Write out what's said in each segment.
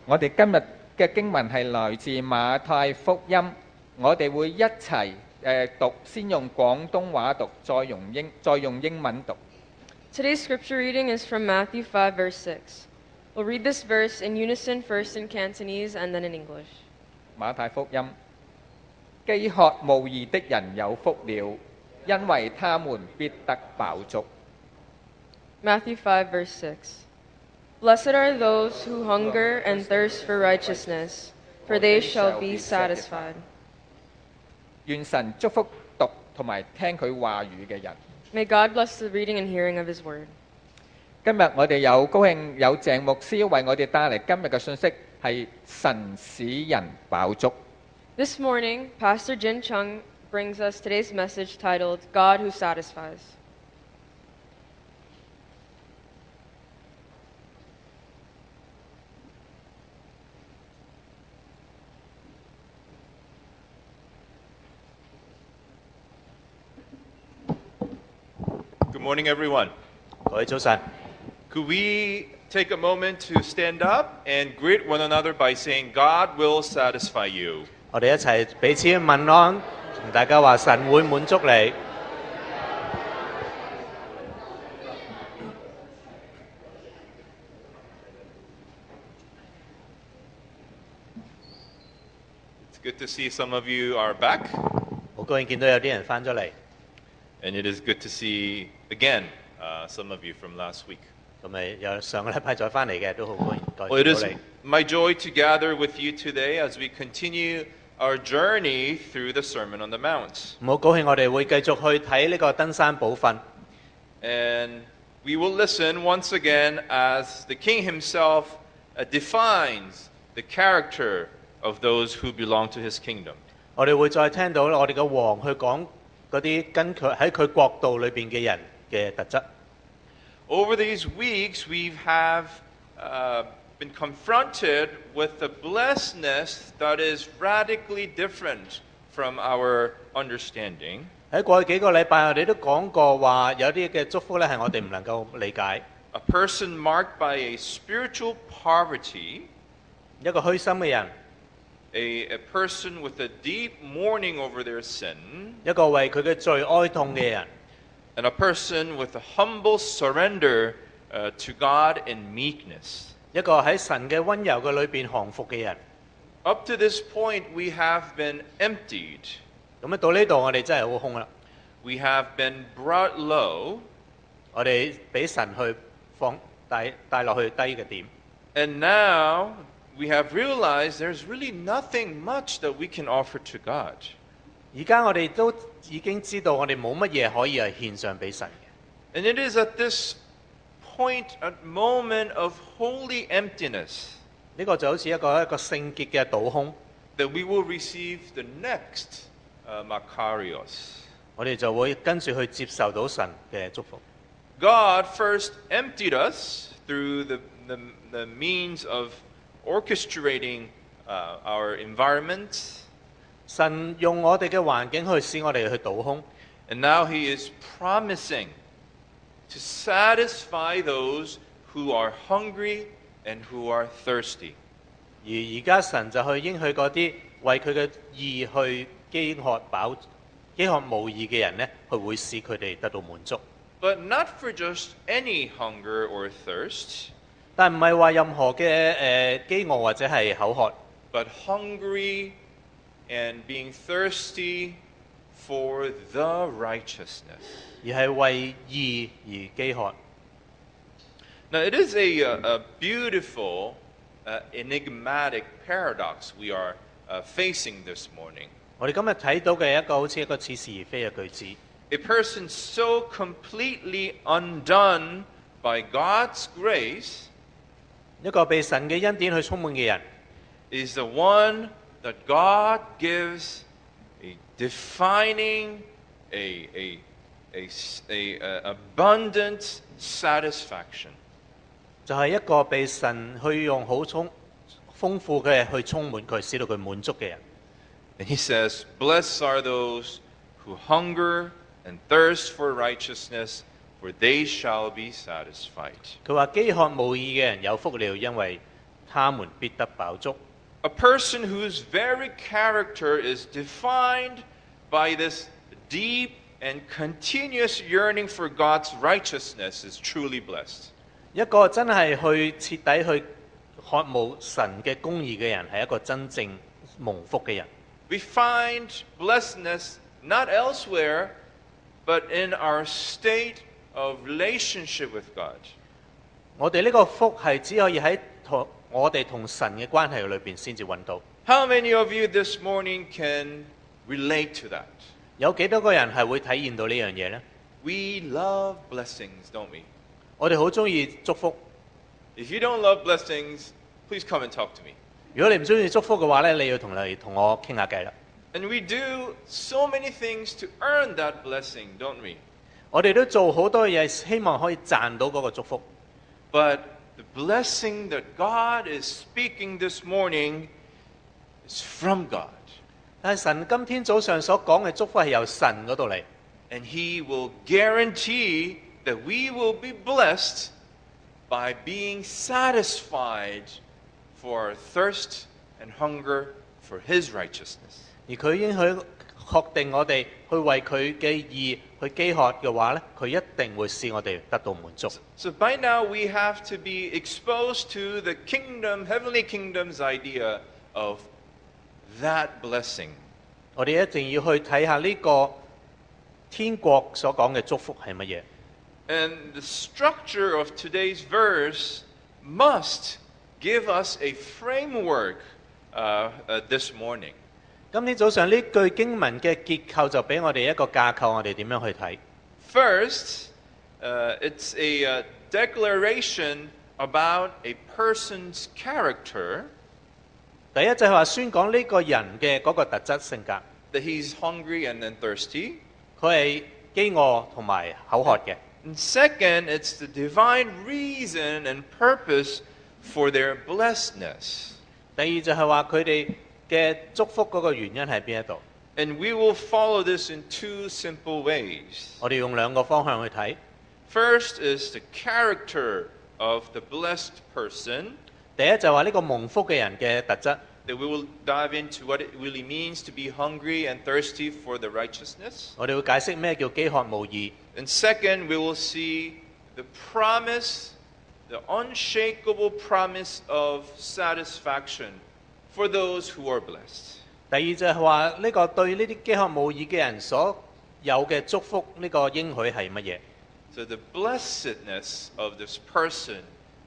我哋今日嘅經文係來自馬太福音，我哋會一齊讀，先用廣東話讀，再用英文讀。 Today's scripture reading is from Matthew 5, verse 6. We'll read this verse in unison, first in Cantonese and then in English. 馬太福音，飢渴慕義的人有福了，因為他們必得飽足。 Matthew 5, verse 6. Blessed are those who hunger and thirst for righteousness, for they shall be satisfied. 願神祝福讀同埋聽佢話語嘅人。 May God bless the reading and hearing of His word. 今日我哋有高興有鄭牧師為我哋帶嚟今日嘅信息係神使人飽足。 This morning, Pastor Jin Chung brings us today's message titled, God Who Satisfies. Good morning, everyone. 各位早晨， Could we take a moment to stand up and greet one another by saying, God will satisfy you? 我哋一齊彼此問安，同大家話神會滿足你。 It's good to see some of you are back, 好高興見到有啲人翻咗嚟， and it is good to see again some of you from last week. 咁咪有上個禮拜再翻嚟嘅，都好高興再 Well, it 見 is 到你。 my joy to gather with you today as we continue our journey through the Sermon on the Mount. 好高興我哋會繼續去睇呢個登山寶訓， And we will listen once again as the King himself defines the character of those who belong to his kingdom. 我哋會再聽到我哋嘅王去講嗰啲跟佢喺佢國度裏邊嘅人嘅特質。 Over these weeks, we have been confronted with the blessedness that is radically different from our understanding. 喺過去幾個禮拜，我哋都講過話，有啲嘅祝福咧係我哋唔能夠理解。 A person marked by a spiritual poverty, 一個虛心嘅人， a person with a deep mourning over their sin, 一個為佢嘅罪哀痛嘅人， and a person with a humble surrender to God in meekness. 一個喺神嘅溫柔嘅裏邊降服嘅人。 Up to this point, we have been emptied. 咁啊到呢度我哋真係好空啦， We have been brought low, 我哋俾神去帶落去低嘅點。 and now we have realized there's really nothing much that we can offer to God. 而家我哋都已經知道我哋冇乜嘢可以係獻上俾神嘅。 And it is at this point, a moment of holy emptiness, 呢個就好似一個聖潔嘅倒空， that we will receive the next Makarios. 我哋就會跟住去接受到神嘅祝福。 God first emptied us through the means of orchestrating our environment, 神用我哋嘅環境去使我哋去倒空， and now He is promising to satisfy those who are hungry and who are thirsty. 而家神就去應許嗰啲為佢嘅義去飢渴無義嘅人呢，佢會使佢哋得到滿足。 But not for just any hunger or thirst, 但唔係話任何嘅飢餓或者係口渴， but hungry and being thirsty for the righteousness. 而係為義而飢渴。 Now, it is a beautiful, enigmatic paradox we are facing this morning. 我哋今日睇到嘅一個好似一個似是而非嘅句子， A person so completely undone by God's grace 一個被神嘅恩典去充滿嘅人， is the one that God gives a defining, a abundant satisfaction. 就係一個被神去用好豐富嘅去充滿佢，使到佢滿足嘅人。 And he says, "Blessed are those who hunger and thirst for righteousness, for they shall be satisfied." 佢話飢渴慕義嘅人有福了，因為他們必得飽足。 A person whose very character is defined by this deep and continuous yearning for God's righteousness is truly blessed. 一個真係去徹底去渴慕神嘅公義嘅人，係一個真正蒙福嘅人。 We find blessedness not elsewhere, but in our state of relationship with God. 我哋呢個福係只可以喺我哋同神嘅關係裏邊先至揾到。 How many of you this morning can relate to that? 有幾多個人係會體驗到呢樣嘢呢？ We love blessings, don't we? 我哋好中意祝福。 If you don't love blessings, please come and talk to me. 如果你唔中意祝福嘅話呢，你要同我傾下偈啦。 And we do so many things to earn that blessing, don't we? 我哋都做好多嘢，希望可以賺到嗰個祝福。 But the blessing that God is speaking this morning is from God. 但係神今天早上所講嘅祝福係由神嗰度嚟， And He will guarantee that we will be blessed by being satisfied for our thirst and hunger for His righteousness. 而佢應許確定我哋去為佢嘅義去飢渴嘅話呢，佢一定會使我哋得到滿足。 So by now we have to be exposed to the kingdom, heavenly kingdom's idea of that blessing. 我哋一定要去睇下呢個天國所講嘅祝福係乜嘢。 And the structure of today's verse must give us a framework this morning. 今天早上呢句經文嘅結構就俾我哋一個架構，我哋點樣去睇？ First, it's a declaration about a person's character, 第一就係話宣講呢個人嘅嗰個特質性格， that he's hungry and then thirsty. 佢係飢餓同埋口渴嘅。 And second, it's the divine reason and purpose for their blessedness. 第二就係話佢哋嘅祝福嗰個原因喺邊一度？ And we will follow this in two simple ways. 我哋用兩個方向去睇。 First is the character of the blessed person, 第一就係話呢個蒙福嘅人嘅特質， that we will dive into what it really means to be hungry and thirsty for the righteousness. 我哋會解釋咩叫飢渴慕義。 And second, we will see the promise, the unshakable promise of satisfaction for those who are blessed. 第二就係話呢個對呢啲飢渴慕義嘅人所有嘅祝福，呢個應許係乜嘢？ So the blessedness of this person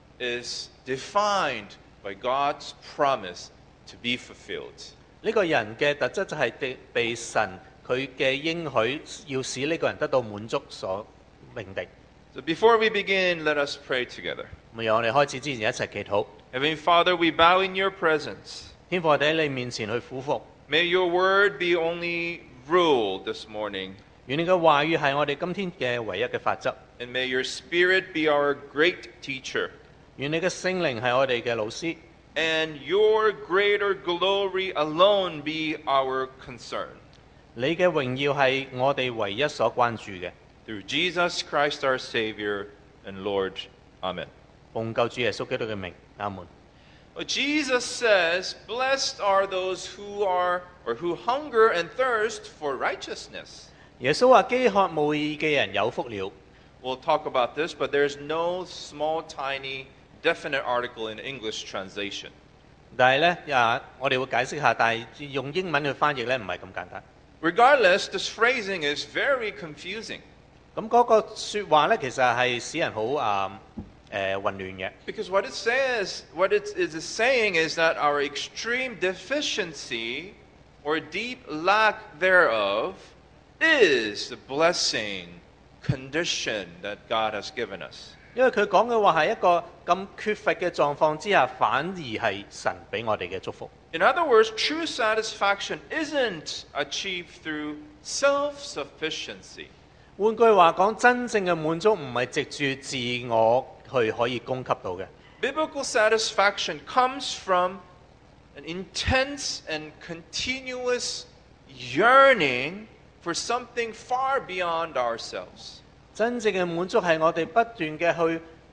is defined by God's promise to be fulfilled. 呢個人嘅特質就係被神佢嘅應許要使呢個人得到滿足所命定。 So before we begin, let us pray together. 咁由我哋開始之前一齊祈禱。 Heavenly Father, we bow in your presence. 天父，我哋喺你面前去俯伏， May your word be only rule this morning, 願你嘅話語係我哋今天嘅唯一嘅法則， and may your spirit be our great teacher, 願你嘅聖靈係我哋嘅老師， and your greater glory alone be our concern. 你嘅榮耀係我哋唯一所關注嘅。 Through Jesus Christ our Savior and Lord. Amen. 奉救主耶穌基督嘅名，阿門。 Well, Jesus says, blessed are those who are or who hunger and thirst for righteousness. 耶穌話：飢渴慕義嘅人有福了。 We'll talk about this, but there's no small, tiny, definite article in English translation. 但係呢，我哋會解釋下，但係用英文去翻譯呢，唔係咁簡單。 Regardless, this phrasing is very confusing 咁嗰個説話呢，其實係使人好混亂嘅。 because what it is saying is that our extreme deficiency or deep lack thereof is the blessing condition that God has given us. 因為佢講嘅話係一個咁缺乏嘅狀況之下，反而係神俾我哋嘅祝福。 In other words, true satisfaction isn't achieved through self-sufficiency. 換句話講，真正嘅滿足唔係藉住自我去可以供給到嘅。 Biblical satisfaction comes from an intense and continuous yearning for something far beyond ourselves. 真正嘅滿足係我哋不斷嘅去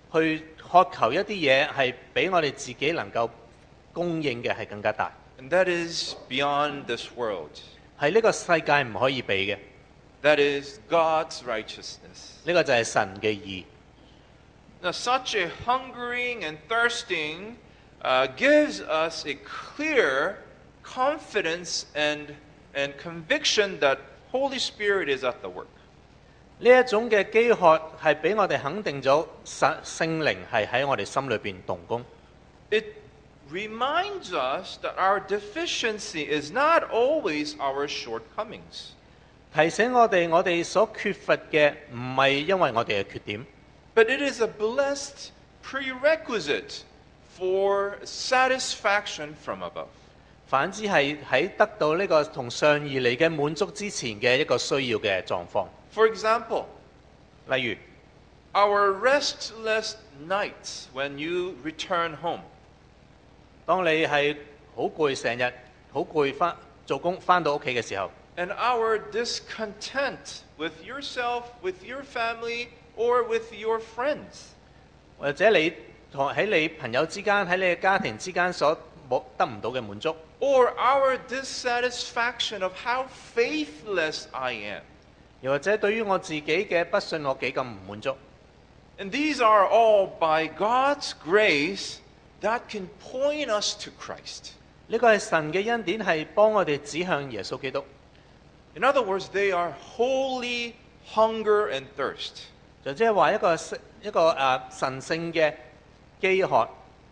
去渴求一啲嘢係比我哋自己能夠供應嘅係更加大， And that is beyond this world. 係呢個世界唔可以比嘅。 That is God's righteousness. 呢個就係神嘅義。 Now, such a hungering and thirsting gives us a clear confidence and conviction that Holy Spirit is at the work. 呢一種嘅飢渴係俾我哋肯定咗聖靈係喺我哋心裏邊動工。 It reminds us that our deficiency is not always our shortcomings. 提醒我哋所缺乏嘅唔係因為我哋嘅缺點， But it is a blessed prerequisite for satisfaction from above. 反之係喺得到呢個同上而嚟嘅滿足之前嘅一個需要嘅狀況。 For example, 例如， our restless nights when you return home. 當你係好攰，成日好攰翻做工翻到屋企嘅時候， And our discontent with yourself, with your family, or with your friends. 或者你喺你朋友之間，喺你嘅家庭之間所得唔到嘅滿足， Or our dissatisfaction of how faithless I am. 又或者對於我自己嘅不信我幾咁唔滿足， And these are all by God's grace that can point us to Christ. 呢個係神嘅恩典，係幫我哋指向耶穌基督。 In other words, they are holy hunger and thirst. 就即係話一個神聖嘅飢渴。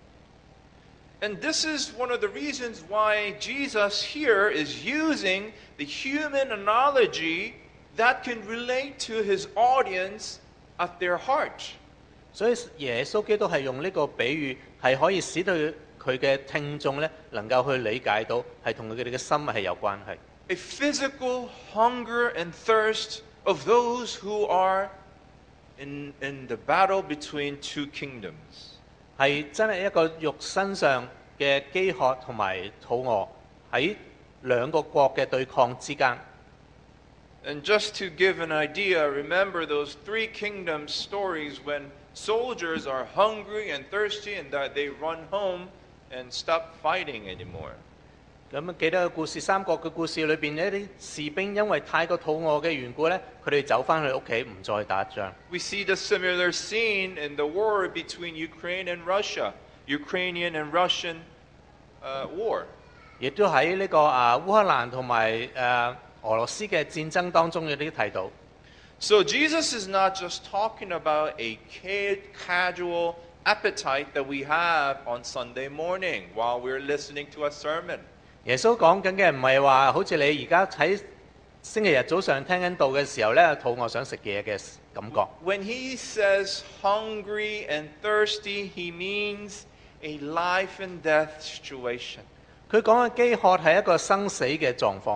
And this is one of the reasons why Jesus here is using the human analogy that can relate to his audience at their heart. 所以耶穌基督係用呢個比喻，係可以使到佢嘅聽眾咧能夠去理解到，係同佢哋嘅心係有關係。 A physical hunger and thirst of those who are in the battle between two kingdoms. 係真係一個肉身上嘅飢渴同埋肚餓喺兩個國嘅對抗之間。 And just to give an idea, remember those three kingdoms stories when soldiers are hungry and thirsty and that they run home and stop fighting anymore. 咁記得個故事，三國嘅故事裏邊，一啲士兵因為太過肚餓嘅緣故咧，佢哋走翻去屋企唔再打仗。 We see the similar scene in the war between Ukraine and Russia, Ukrainian and Russian war. 亦都喺呢個烏克蘭同埋俄羅斯嘅戰爭當中有啲睇到。 So Jesus is not just talking about a casual appetite that we have on Sunday morning while we're listening to a sermon. 耶穌講緊嘅唔係話好似你而家喺星期日早上聽緊道嘅時候咧，肚餓想食嘢嘅感覺。 When he says hungry and thirsty, he means a life and death situation. 佢講嘅飢渴係一個生死嘅狀況。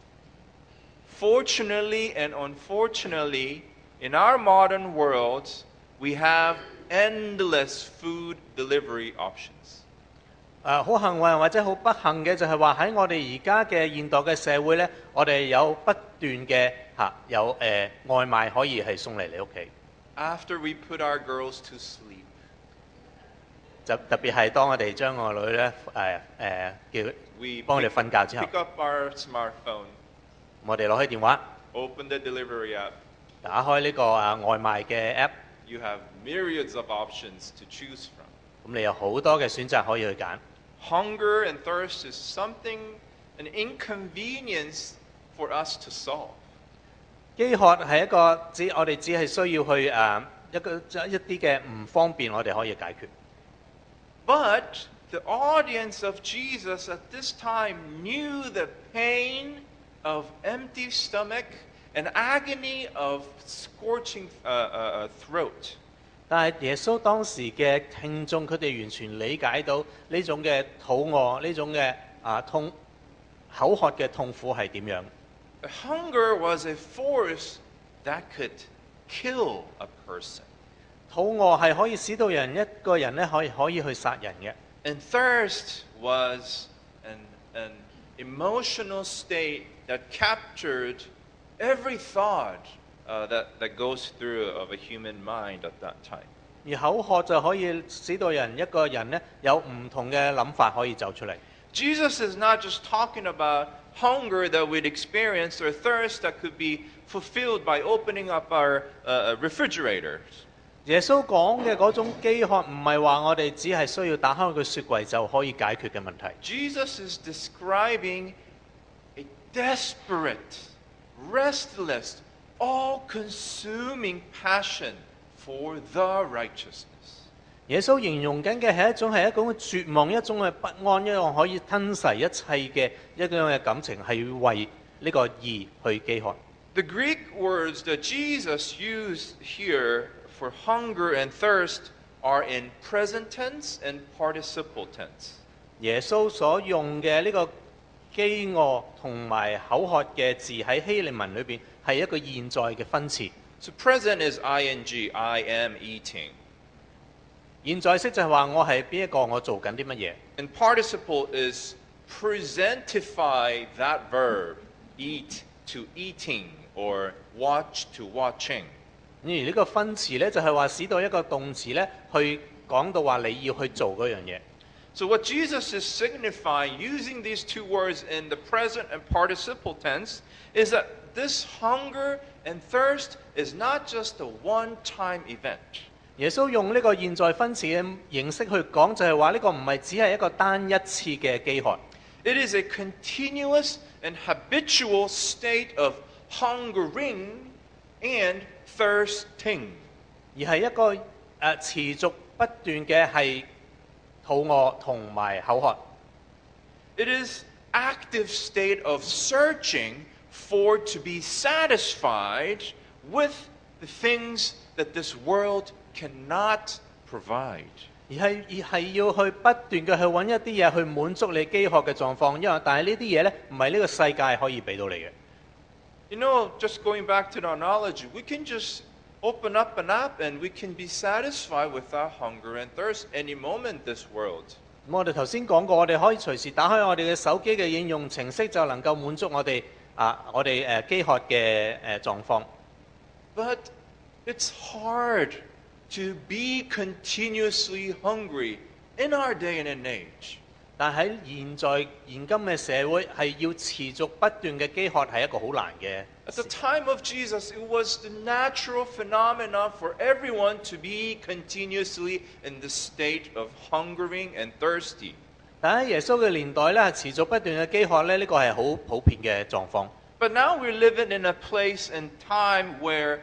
Fortunately and unfortunately, in our modern world, we have endless food delivery options. 好幸運或者好不幸嘅就係話喺我哋而家嘅現代嘅社會咧，我哋有不斷嘅有外賣可以係送嚟你屋企。 After we put our girls to sleep, 就特別係當我哋將個女咧叫 we 幫佢哋瞓覺之後， pick up our smartphone, 我哋攞起電話， open the delivery app. 打開呢個外賣嘅 app， You have myriads of options to choose from. 咁你有好多嘅選擇可以去揀。 Hunger and thirst is something, an inconvenience for us to solve. 飢渴係一個我哋只係需要去一啲嘅唔方便，我哋可以解決。 But the audience of Jesus at this time knew the pain of empty stomach and agony of scorching throat. 但係耶穌當時嘅聽眾，佢哋完全理解到呢種嘅肚餓，呢種嘅口渴嘅痛苦係點樣。 Hunger was a force that could kill a person. 肚餓係可以使到一個人咧可以去殺人嘅。 And thirst was an emotional state that captured every thought that goes through of a human mind at that time. 而口渴就可以使到一個人呢有唔同嘅諗法可以走出嚟。 Jesus is not just talking about hunger that we'd experience or thirst that could be fulfilled by opening up our refrigerators. 耶穌講嘅嗰種飢渴唔係話我哋只係需要打開個雪櫃就可以解決嘅問題。 Jesus is describing a desperate, restless, all-consuming passion for the righteousness. 耶穌形容緊嘅係一種絕望、一種嘅不安、一種可以吞噬一切嘅一種嘅感情，係為呢個義去飢渴。 The Greek words that Jesus used here for hunger and thirst are in present tense and participle tense. 耶穌所用嘅呢個飢餓同埋口渴嘅字喺希臘文裏邊係一個現在嘅分詞。 So present is ing, I am eating. 現在式就係話我係邊一個，我做緊啲乜嘢。 And participle is presentify that verb, eat to eating or watch to watching. 而呢個分詞呢，就係話使到一個動詞呢去講到話你要去做嗰樣嘢。 So what Jesus is signifying using these two words in the present and participle tense is that this hunger and thirst is not just a one-time event. 耶穌用呢個現在分詞嘅形式去講，就係話呢個唔係只係一個單一次嘅飢渴， It is a continuous and habitual state of hungering and thirsting. 而係一個持續不斷嘅係肚餓同埋口渴。 It is active state of searching for to be satisfied with the things that this world cannot provide. 而係要去不斷嘅去揾一啲嘢去滿足你飢渴嘅狀況，因為但係呢啲嘢呢，唔係呢個世界可以俾到你嘅。 You know, just going back to the analogy, we can just open up an app and we can be satisfied with our hunger and thirst any moment in this world. 咁我哋頭先講過，我哋可以隨時打開我哋嘅手機嘅應用程式，就能夠滿足我哋飢渴嘅狀況。 But it's hard to be continuously hungry in our day and age. 但喺現今嘅社會，係要持續不斷嘅飢渴係一個好難嘅。 At the time of Jesus, it was the natural phenomenon for everyone to be continuously in the state of hungering and thirsty. 但喺耶穌嘅年代咧，持續不斷嘅飢渴咧，呢個係好普遍嘅狀況。 But now we're living in a place and time where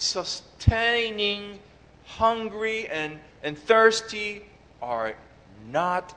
sustaining hungry and thirsty are not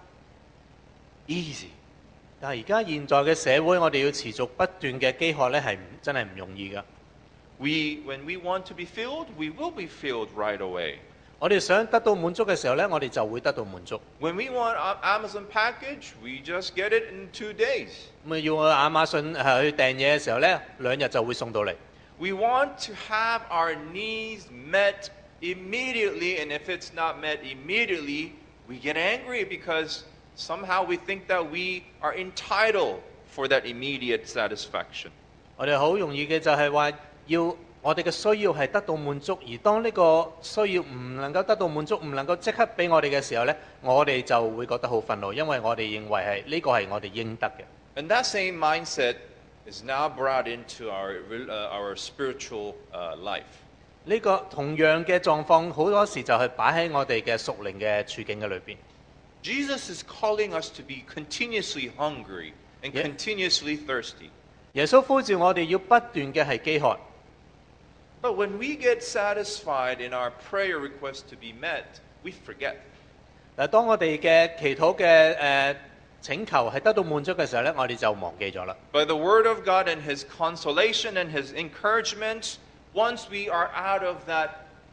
easy. 但係而家現在嘅社會，我哋要持續不斷嘅飢渴咧，係真係唔容易噶。 When we want to be filled, we will be filled right away. 我哋想得到滿足嘅時候咧，我哋就會得到滿足。 When we want an Amazon package, we just get it in 2 days. 咁要去亞馬遜去訂嘢嘅時候咧，2日就會送到嚟。 We want to have our needs met immediately, and if it's not met immediately, we get angry because somehow we think that we are entitled for that immediate satisfaction. 我哋好容易嘅就係話要我哋嘅需要係得到滿足，而當呢個需要唔能夠得到滿足，唔能夠即刻俾我哋嘅時候呢，我哋就會覺得好憤怒，因為我哋認為係呢個係我哋應得嘅。 And that same mindset is now brought into our spiritual life. 呢個同樣嘅狀況好多時就係擺喺我哋嘅屬靈嘅處境嘅裏邊。 Jesus is calling us to be continuously hungry and Yeah. continuously thirsty. 耶穌呼召我哋要不斷嘅係飢渴。 But when we get satisfied in our prayer request to be met, we forget. 但係當我哋嘅祈禱嘅請求係得到滿足嘅時候呢，我哋就忘記咗啦。 By the word of God and His consolation and His encouragement, once we are out of that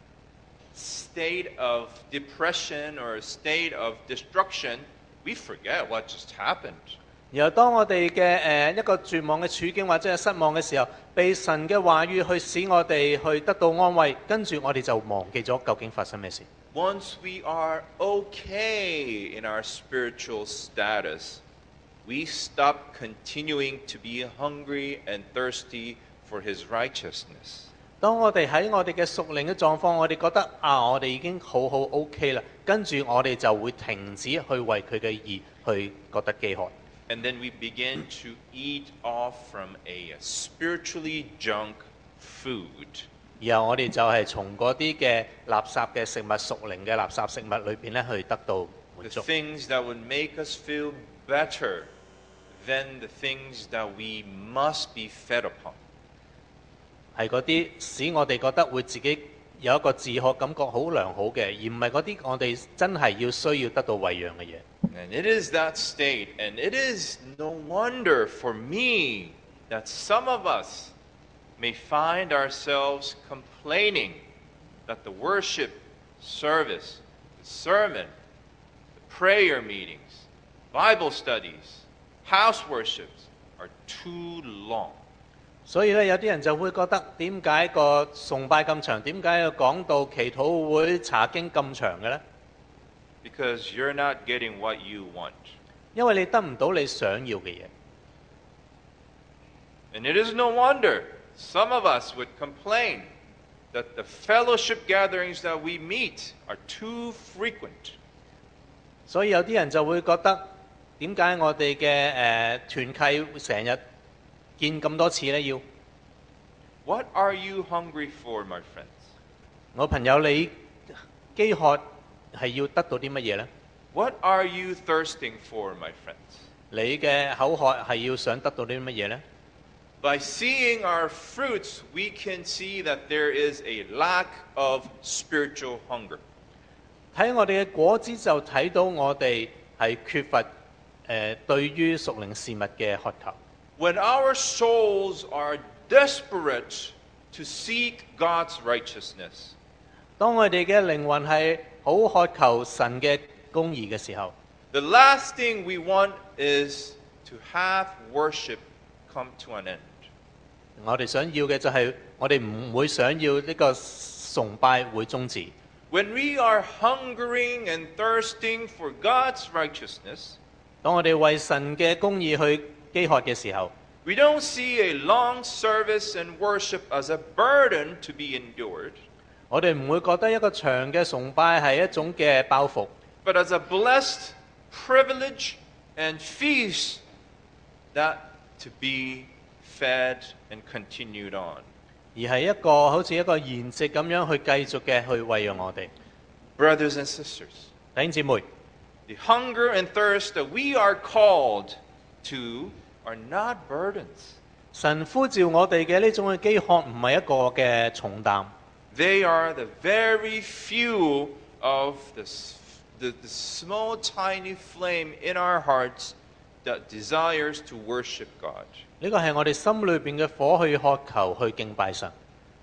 state of depression or state of destruction, we forget what just happened. 然後當我哋嘅一個絕望嘅處境或者係失望嘅時候，被神嘅話語去使我哋去得到安慰，跟住我哋就忘記咗究竟發生咩事。 Once we are okay in our spiritual status, we stop continuing to be hungry and thirsty for His righteousness. 當我哋喺我哋嘅屬靈嘅狀況，我哋覺得我哋已經好 OK 啦，跟住我哋就會停止去為佢嘅義去覺得飢渴。 And then we begin to eat off from a spiritually junk food. 然後我哋就係從嗰啲嘅垃圾嘅食物、屬靈嘅垃圾食物裏邊咧，去得到滿 The 足。 things that would make us feel better than the things that we must be fed upon. 係嗰啲使我哋覺得會自己有一個自我感覺好良好嘅，而唔係嗰啲我哋真係需要得到餵養嘅嘢。 And it is that state, and it is no wonder for me that some of us may find ourselves complaining that the worship service, the sermon, the prayer meetings, Bible studies, house worships are too long. 所以咧，有啲人就會覺得點解個崇拜咁長？點解個講道、祈禱會、查經咁長嘅呢？ Because you're not getting what you want. 因為你得唔到你想要嘅嘢。 And it is no wonder some of us would complain that the fellowship gatherings that we meet are too frequent. 所以有啲人就會覺得點解我哋嘅團契成日見咁多次呢？要 What are you hungry for, my friends? 我朋友，你飢渴係要得到啲乜嘢呢？ What are you thirsting for, my friends? 你嘅口渴係要想得到啲乜嘢呢？ By seeing our fruits, we can see that there is a lack of spiritual hunger. 睇我哋嘅果子就睇到我哋係缺乏對於屬靈事物嘅渴求。 When our souls are desperate to seek God's righteousness, 當我哋嘅靈魂係好渴求神嘅公義嘅時候， the last thing we want is to have worship come to an end. 我哋想要嘅就係我哋唔會想要呢個崇拜會終止。 When we are hungering and thirsting for God's righteousness, 當我哋為神嘅公義去飢渴嘅時候， we don't see a long service and worship as a burden to be endured, 我哋唔會覺得一個長嘅崇拜係一種嘅包袱， but as a blessed privilege and feast that to be fed and continued on. 而係一個好似一個筵席咁樣去繼續嘅去餵養我哋。 Brothers and sisters, 弟兄姊妹， the hunger and thirst that we are called to are not burdens. 神呼召我哋嘅呢種嘅飢渴唔係一個嘅重擔， They are the very fuel of the small, tiny flame in our hearts that desires to worship God. 呢個係我哋心裏邊嘅火去渴求去敬拜神。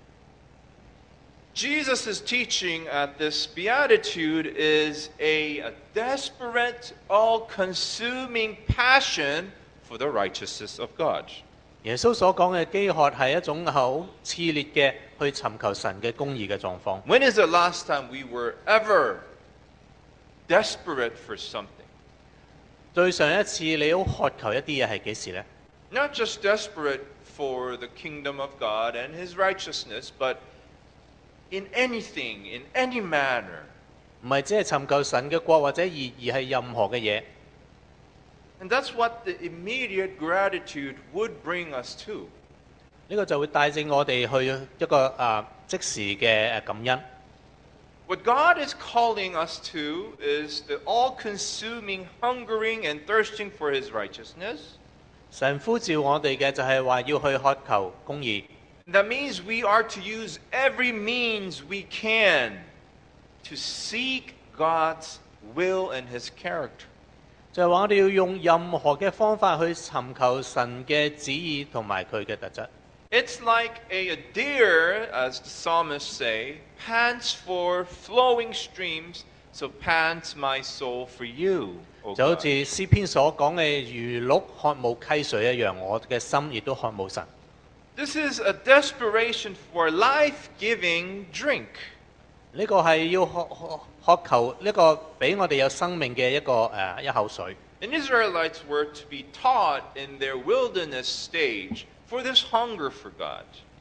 Jesus' teaching at this beatitude is a desperate, all-consuming passion for the righteousness of God. 耶穌所講嘅飢渴係一種好熾烈嘅去尋求神嘅公義嘅狀況。 When is the last time we were ever desperate for something? 對上一次你好渴求一啲嘢係幾時呢？ Not just desperate for the kingdom of God and His righteousness, but in anything, in any manner. 唔係只係尋求神嘅國或者義，而係任何嘅嘢。 And that's what the immediate gratitude would bring us to. 呢個就會帶領我哋去一個即時嘅感恩。 What God is calling us to is the all-consuming hungering and thirsting for His righteousness. 神呼召我哋嘅就係話要去渴求公義。 That means we are to use every means we can to seek God's will and His character. 就係話我哋要用任何嘅方法去尋求神嘅旨意同埋佢嘅特質。 It's like a deer, as the psalmists say, pants for flowing streams, so pants my soul for you, O 就好 God. 似詩篇所講嘅如鹿渴慕溪水一樣，我嘅心亦都渴慕神。 This is a desperation for life-giving drink. 呢個係要渴求呢個俾我哋有生命嘅一口水。 And Israelites were to be taught in their wilderness stage for this hunger for God.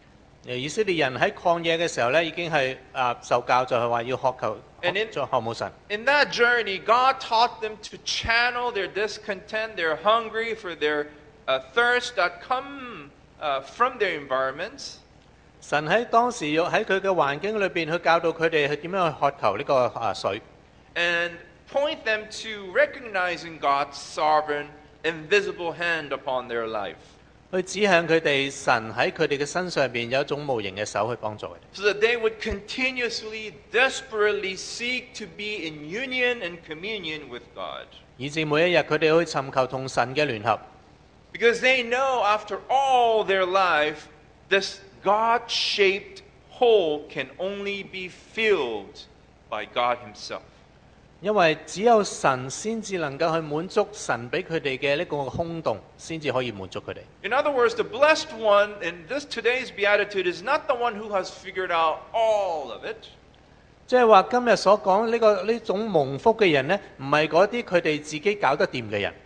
以色列人喺曠野嘅時候咧，已經係受教就係話要渴求 And in- 渴慕神。 In that journey, God taught them to channel their discontent, their hungry for their thirst that come from their environments. 神喺當時要喺佢嘅環境裏邊去教導佢哋去點樣去渴求呢個水， And point them to recognizing God's sovereign, invisible hand upon their life, 去指向佢哋神喺佢哋嘅身上邊有一種無形嘅手去幫助佢哋， so that they would continuously, desperately seek to be in union and communion with God. 以至每一日佢哋去尋求同神嘅聯合， Because they know after all their life, this God-shaped hole can only be filled by God Himself. 因為只有神先至能夠去滿足神俾佢哋嘅呢個空洞，先至可以滿足佢哋。 In other words, the blessed one in this today's beatitude is not the one who has figured out all of it. 即係話今日所講呢種蒙福嘅人呢，唔係嗰啲佢哋自己搞得掂嘅人，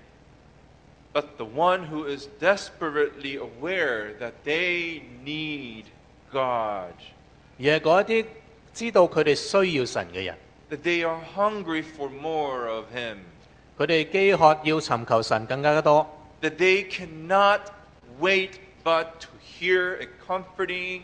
But the one who is desperately aware that they need God, 而係嗰一啲知道佢哋需要神嘅人。 that they are hungry for more of Him, 佢哋飢渴要尋求神更加多， that they cannot wait but to hear a comforting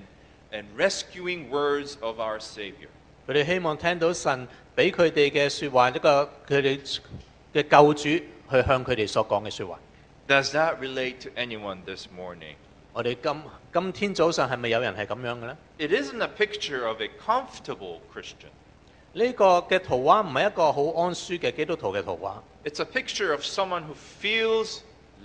and rescuing words of our Savior. 佢哋希望聽到神俾佢哋嘅説話，一個佢哋嘅救主去向佢哋所講嘅説話。 Does that relate to anyone this morning? 我哋今天早上係咪有人係咁樣嘅呢？ It isn't a picture of a comfortable Christian. 呢個嘅圖畫唔係一個好安舒嘅基督徒嘅圖畫， It's a picture of someone who feels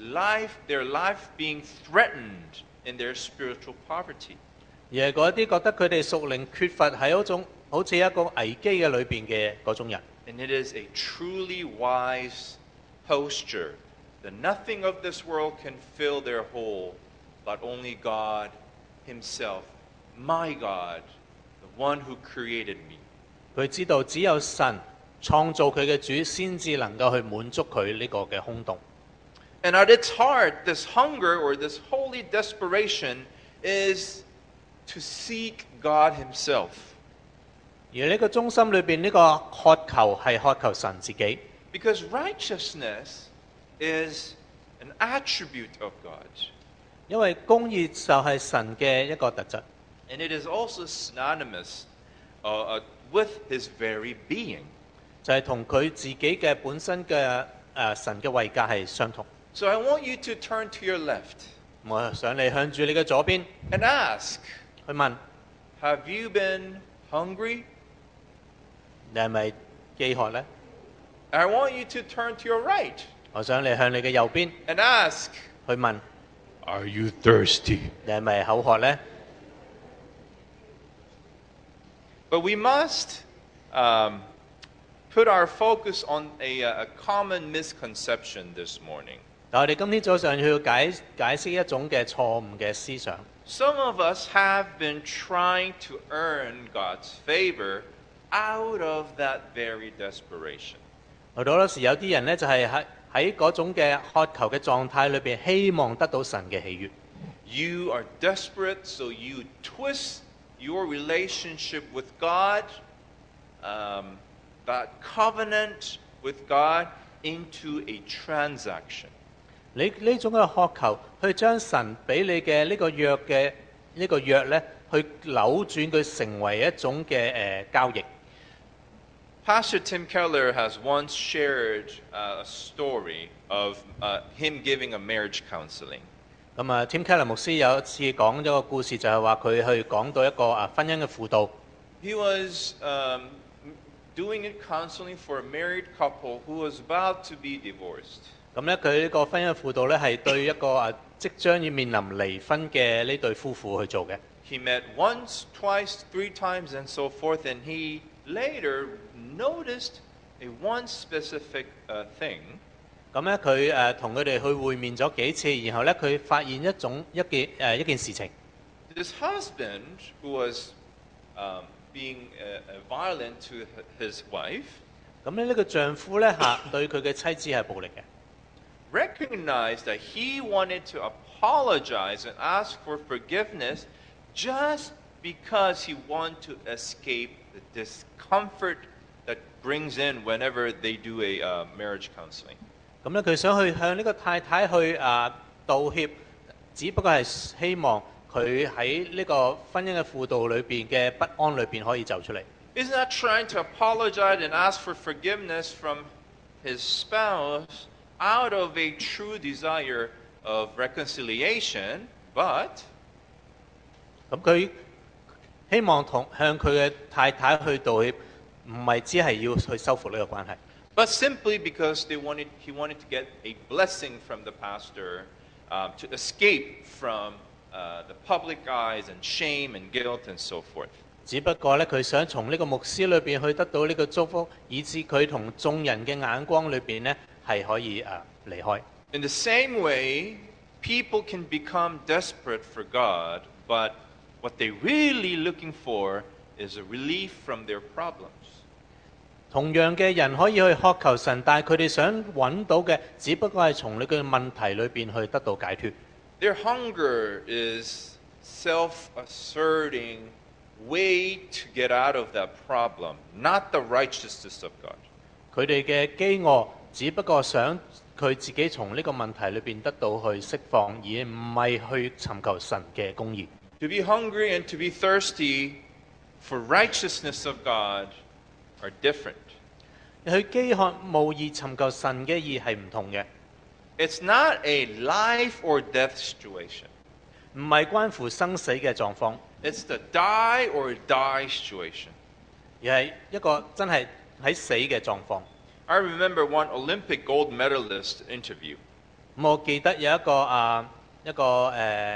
their life being threatened in their spiritual poverty. 而係嗰啲覺得佢哋屬靈缺乏喺一種好似一個危機嘅裏邊嘅嗰種人。 And it is a truly wise posture that nothing of this world can fill their hole, but only God Himself, my God, the one who created me. 佢知道只有神創造佢嘅主，先至能夠去滿足佢呢個嘅空洞。 And at its heart, this hunger or this holy desperation is to seek God Himself. 而呢個中心裏邊呢個渴求係渴求神自己， Because righteousness is an attribute of God. 因為公義就係神嘅一個特質， And it is also synonymous with His very being. 就係同佢自己嘅本身嘅神嘅位格係相同。 So I want you to turn to your left 我想你向住你嘅左邊 and ask, 去問： have you been hungry? 你係咪飢渴呢？ I want you to turn to your right 我想你向你嘅右邊 and ask, 去問： are you thirsty? 你係咪口渴呢？ But we must put our focus on a common misconception this morning. 但我哋今天早上要解釋一種嘅錯誤嘅思想。 Some of us have been trying to earn God's favor out of that very desperation. 好多時有啲人呢，就係喺嗰種嘅渴求嘅狀態裏邊，希望得到神嘅喜悅。 You are desperate, so you twist your relationship with God, that covenant with God, into a transaction. 你呢種嘅渴求，去將神俾你嘅呢個約呢，去扭轉佢成為一種嘅交易。 Pastor Tim Keller has once shared a story of him giving a marriage counseling. 咁啊，Tim Keller 牧師有一次講咗個故事，就係話佢去講到一個婚姻嘅輔導。 He was doing a counseling for a married couple who was about to be divorced. 咁咧，佢呢個婚姻輔導咧係對一個即將要面臨離婚嘅呢對夫婦去做嘅。 He met once, twice, 3 times, and so forth, and he later noticed a one specific thing. 咁咧，佢同佢哋去會面咗幾次，然後咧佢發現一件事情。 This husband, who was being violent to his wife, 咁咧呢個丈夫咧對佢嘅妻子係暴力嘅。 recognized that he wanted to apologize and ask for forgiveness just because he wants to escape the discomfort that brings in whenever they do a marriage counseling. 咁咧佢想去向呢個太太去道歉，只不過係希望佢喺呢個婚姻嘅輔導裏邊嘅不安裏邊可以走出嚟。 He's not trying to apologize and ask for forgiveness from his spouse out of a true desire of reconciliation, but 咁佢希望向佢嘅太太去道歉，唔係只係要去修復呢個關係， but simply because he wanted to get a blessing from the pastor to escape from the public eyes and shame and guilt and so forth. 只不過咧佢想從呢個牧師裏邊去得到呢個祝福，以致佢同眾人嘅眼光裏邊咧係可以離開。 In the same way, people can become desperate for God, but what they're really looking for is a relief from their problems. 同樣嘅人可以去渴求神，但係佢哋想揾到嘅，只不過係從你嘅問題裏邊去得到解脫。 Their hunger is self-asserting way to get out of that problem, not the righteousness of God. 佢哋嘅飢餓只不過想佢自己從呢個問題裏邊得到去釋放，而唔係去尋求神嘅公義。 To be hungry and to be thirsty for righteousness of God are different. 佢飢渴慕義尋求神嘅義係唔同嘅， It's not a life or death situation. 唔係關乎生死嘅狀況， It's the die or die situation. 而係一個真係喺死嘅狀況。 I remember one Olympic gold medalist interview. 我記得有一個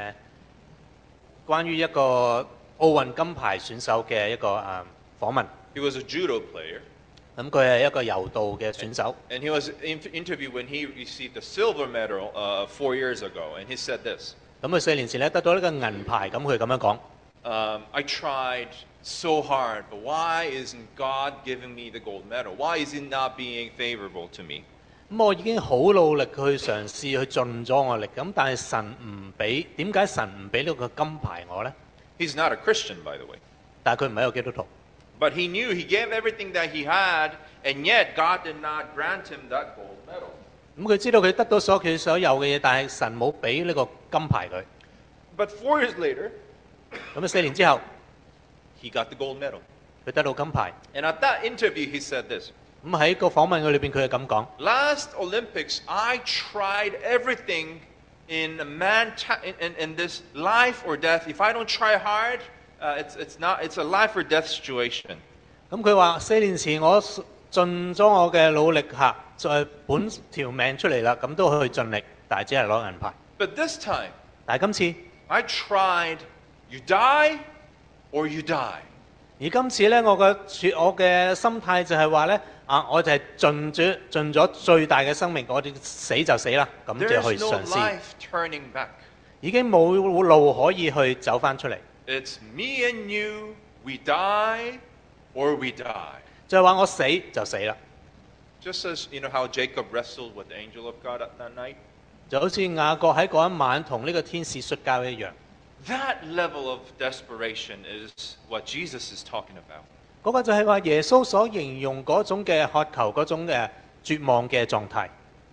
關於一個奧運金牌選手嘅一個訪問。 He was a judo player, 咁佢係一個柔道嘅選手。 and he was interviewed when he received a silver medal 4 years ago, and he said this. 咁佢4年前咧得到呢個銀牌，咁佢咁樣講。 I tried so hard, but why isn't God giving me the gold medal? Why is He not being favorable to me? 咁我已經好努力去嘗試去盡咗我力，咁但係神唔俾，點解神唔俾呢個金牌我呢？ He's not a Christian, by the way. 但係佢唔係一個基督徒， But he knew he gave everything that he had, and yet God did not grant him that gold medal. 咁佢知道佢得到佢所有嘅嘢，但係神冇俾呢個金牌佢。 But 4 years later, 咁4年之後， he got the gold medal. 佢得到金牌。 And at that interview, he said this. 咁喺個訪問佢裏邊，佢係咁講。 Last Olympics, I tried everything in this life or death. If I don't try hard, it's a life or death situation. 咁佢話4年前我盡咗我嘅努力下，再本條命出嚟啦，咁都去盡力，但係只係攞銀牌。 But this time, 但係今次， I tried, you die or you die. 而今次呢，我嘅心態就係話呢，我就係盡咗最大嘅生命，我哋死就死啦，咁就 There's 去 no 嘗試， life turning back. 已經冇路可以去走翻出嚟， It's me and you, we die or we die. 就係話我死就死啦， Just as you know how Jacob wrestled with the angel of God that night? 就好似雅各喺嗰一晚同呢個天使摔跤一樣。 That level of desperation is what Jesus is talking about. 嗰個就係話耶穌所形容嗰種嘅渴求，嗰種嘅絕望嘅狀態。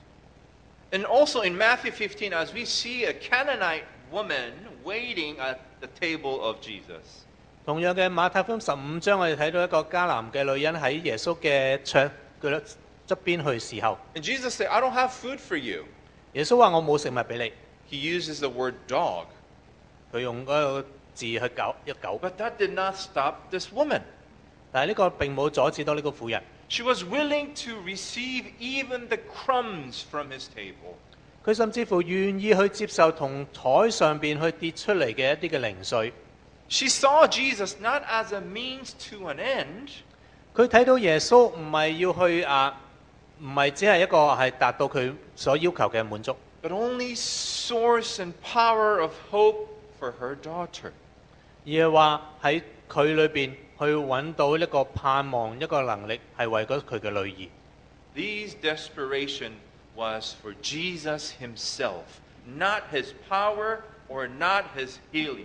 And also in Matthew 15, as we see a Canaanite woman waiting at the table of Jesus. 同樣嘅馬太福音15章，我哋睇到一個迦南嘅女人喺耶穌嘅桌嘅側邊去時候， And Jesus said, I don't have food for you. 耶穌話我冇食物俾你， He uses the word dog. 佢用嗰個字去狗一狗， But that did not stop this woman. 但係呢個並冇阻止到呢個婦人， She was willing to receive even the crumbs from his table. 佢甚至乎願意去接受同台上邊去跌出嚟嘅一啲嘅零碎。 She saw Jesus not as a means to an end, 佢睇到耶穌唔係要去唔係只係一個係達到佢所要求嘅滿足， but only source and power of hope for her daughter. 而係話喺佢裏邊去揾到一個盼望，一個能力係為咗佢嘅女兒。 This desperation was for Jesus himself, not his power or not his healing.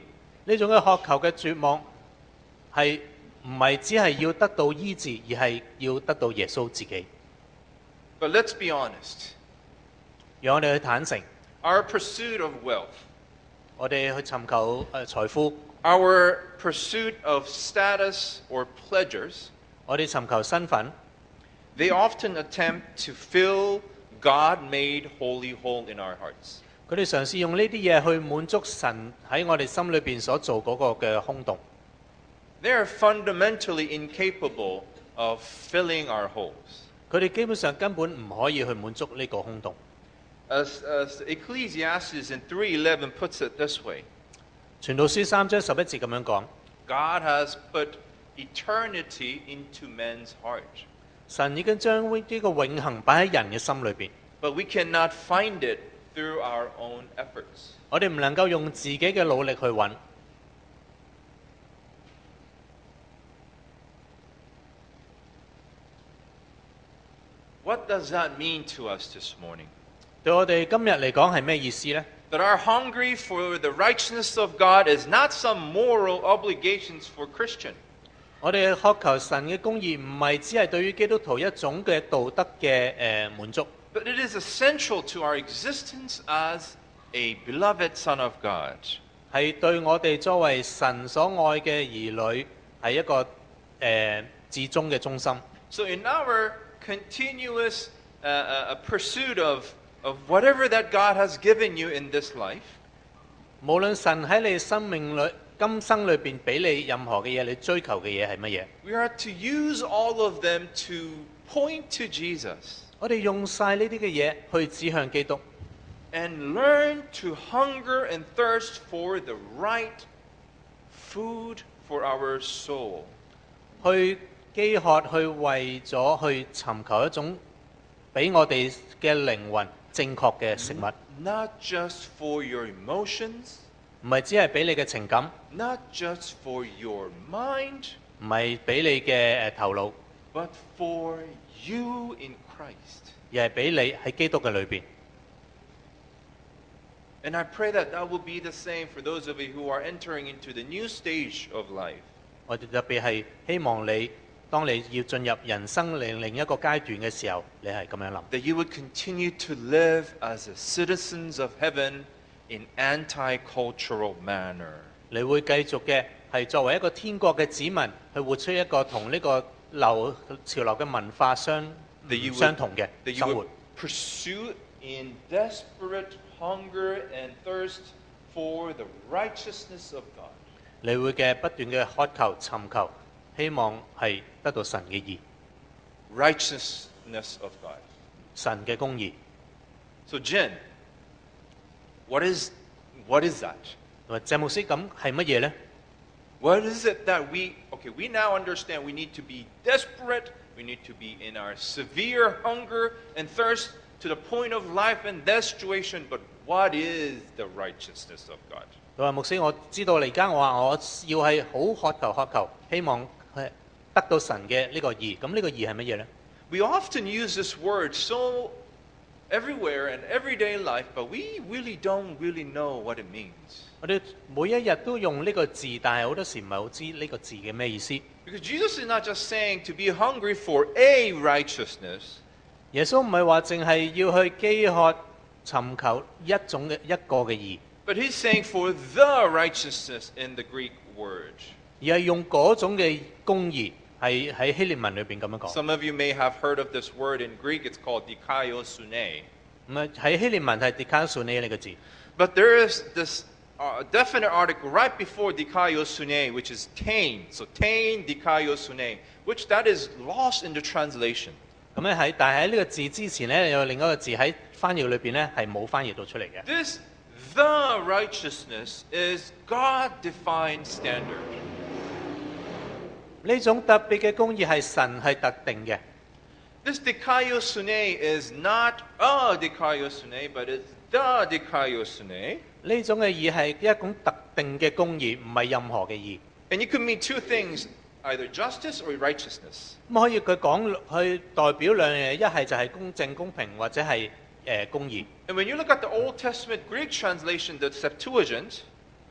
呢種嘅渴求嘅絕望係唔係只係要得到醫治，而係要得到耶穌自己。 But let's be honest. 讓我哋去坦誠， Our pursuit of wealth, 我哋去尋求財富， our pursuit of status or pleasures, 我哋尋求身份， they often attempt to fill God-made holy hole in our hearts. 佢哋嘗試用呢啲嘢去滿足神喺我哋心裏邊所做嗰個嘅空洞。 They are fundamentally incapable of filling our holes. 佢哋基本上根本唔可以去滿足呢個空洞。 As Ecclesiastes in 3:11 puts it this way, 傳道書3章11節咁樣講， God has put eternity into men's heart, 神已經將呢個永恆擺喺人嘅心裏邊， but we cannot find it through our own efforts. 我哋唔能夠用自己嘅努力去揾。 What does that mean to us this morning? 對我哋今日嚟講係咩意思呢？ That our hungry for the righteousness of God is not some moral obligations for Christian. 我哋渴求神嘅公義，唔係只係對於基督徒一種嘅道德嘅滿足， But it is essential to our existence as a beloved Son of God. 係對我哋作為神所愛嘅兒女係一個至終嘅中心。 So in our continuous pursuit of whatever that God has given you in this life, 無論神喺你生命裏今生裏邊俾你任何嘅嘢，你追求嘅嘢係乜嘢？ we are to use all of them to point to Jesus 我哋用晒呢啲嘅嘢去指向基督， and learn to hunger and thirst for the right food for our soul. 去飢渴，去為咗去尋求一種俾我哋嘅靈魂正確嘅食物， Not just for your emotions, 唔係只係俾你嘅情感， not just for your mind, 唔係俾你嘅頭腦， but for you in Christ. 而係俾你喺基督嘅裏邊。 And I pray that that will be the same for those of you who are entering into the new stage of life. 我哋特別係希望你，當你要進入人生另一個階段嘅時候，你係咁樣諗。 That you would continue to live as a citizens of heaven in anti-cultural manner. 你會繼續嘅係作為一個天國嘅子民，去活出一個同呢個潮流嘅文化相同嘅 That you 生活 would。pursue in desperate hunger and thirst for the righteousness of God. 你會嘅不斷嘅渴求、尋求，希望係得到神嘅義、 Righteousness of God. 神嘅公義。 So Jen, what is that? 同埋謝牧師咁係乜嘢呢？ What is it that we now understand we need to be desperate, we need to be in our severe hunger and thirst to the point of life and destitution, but what is the righteousness of God? 佢話牧師，我知道你而家我話我要係好渴求，希望係得到神嘅呢個義。咁呢個義係乜嘢呢？ We often use this word so everywhere in everyday life, but we really don't really know what it means. 我哋每一日都用呢個字，但係好多時唔係好知呢個字嘅咩意思。 Because Jesus is not just saying to be hungry for a righteousness, 耶穌唔係話淨係要去飢渴尋求一個嘅義， but he's saying for the righteousness in the Greek word. 而係用嗰種嘅公義，係喺希臘文裏邊咁樣講。 Some of you may have heard of this word in Greek. It's called dikaiosune. 唔係喺希臘文係 dikaiosune 呢個字， But there is this definite article right before dikaiosune, which is tain. So tain dikaiosune, which that is lost in the translation. 咁咧但係喺呢個字之前咧，有另一個字喺翻譯裏邊咧係冇翻譯到出嚟嘅。 This the righteousness is God-defined standard. 呢種特別嘅公義係神係特定嘅。 This dikaiosune is not a dikaiosune, but it's the dikaiosune. 呢種嘅義係一種特定嘅公義，唔係任何嘅義。 And you could mean two things, either justice or righteousness. 咁可以佢講去代表兩樣嘢，一係就係公正公平，或者係公義。 And when you look at the Old Testament Greek translation, the Septuagint, 咁